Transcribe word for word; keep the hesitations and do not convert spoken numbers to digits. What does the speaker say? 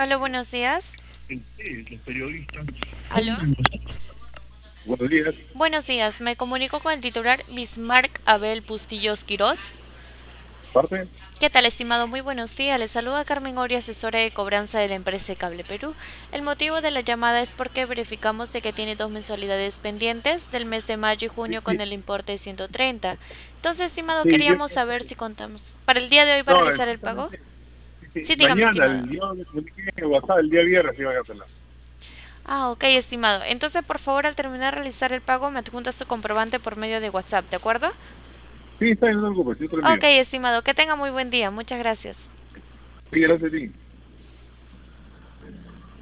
Hola, buenos días. Sí, los periodistas. ¿Aló? Buenos días. Buenos días, me comunico con el titular Bismarck Abel Bustillos Quirós. ¿Parte? ¿Qué tal, estimado? Muy buenos días. Le saluda Carmen Ori, asesora de cobranza de la empresa Cable Perú. El motivo de la llamada es porque verificamos de que tiene dos mensualidades pendientes del mes de mayo y Sí, junio con sí, el importe de ciento treinta. Entonces, estimado, sí, ya. queríamos saber si contamos para el día de hoy va a No, realizar el pago. exactamente. Sí, sí. Sí, dígame, Mañana, estimado. el, yo me comuniqué en WhatsApp el día viernes, iba a hacerla. Ah, ok, estimado. Entonces, por favor, al terminar de realizar el pago, me adjunta su comprobante por medio de WhatsApp, ¿de acuerdo? Sí, está bien, no te preocupes, yo te lo Ok, envío. estimado, que tenga muy buen día. Muchas gracias. Sí, gracias a ti.